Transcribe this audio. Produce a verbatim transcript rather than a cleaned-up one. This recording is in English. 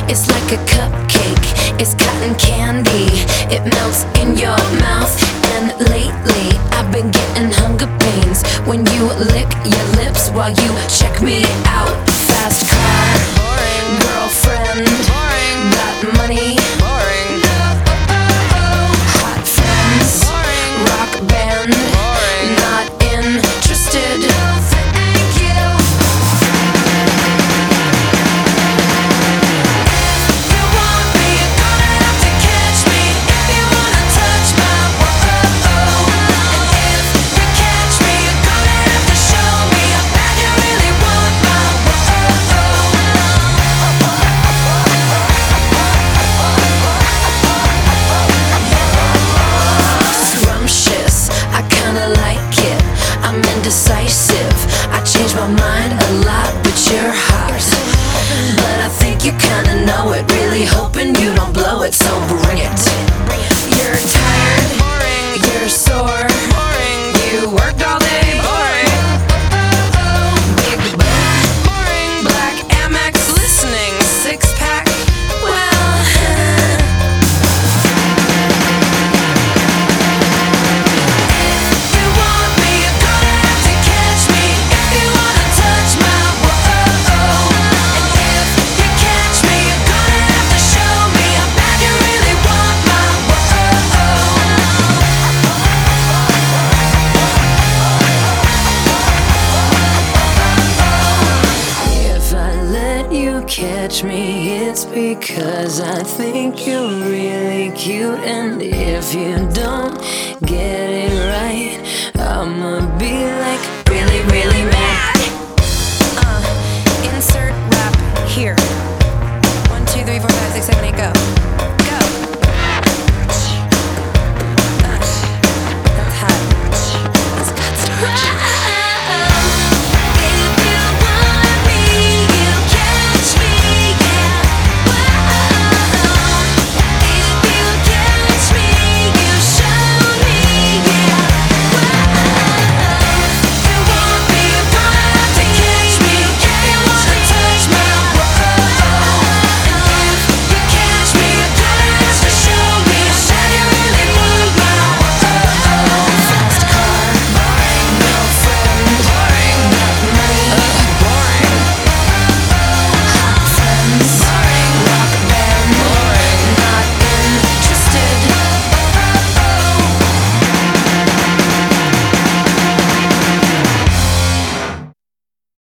It's like a cupcake, it's cotton candy. It melts in your mouth. And lately I've been getting hunger pains when you lick your lips while you check me out. Fast car, boring. Girlfriend, boring. Got money, boring. Hot friends, boring. Rock band, boring. Not interested. Thank you. If you want me, you're gonna have to catch me. If you wanna touch my world, and if you catch me, you're gonna have to show me how bad you really want my world. Scrumptious, I kinda like it. I'm indecisive. I change my mind a lot, but you're hot. But I think you kinda know it. Really hoping you don't blow it, so bring it. You're tired, boring. You're sore, boring. You worked all day, boring. Big boat, boring. Black Amex, listening, six pack. Well, if you want me, you're gonna have to catch me. If you wanna touch my world, and if you catch me, you're gonna have to show me how bad you really want my world. If I let you catch me, it's because I think you're really cute. And if you don't get it right, I'ma be like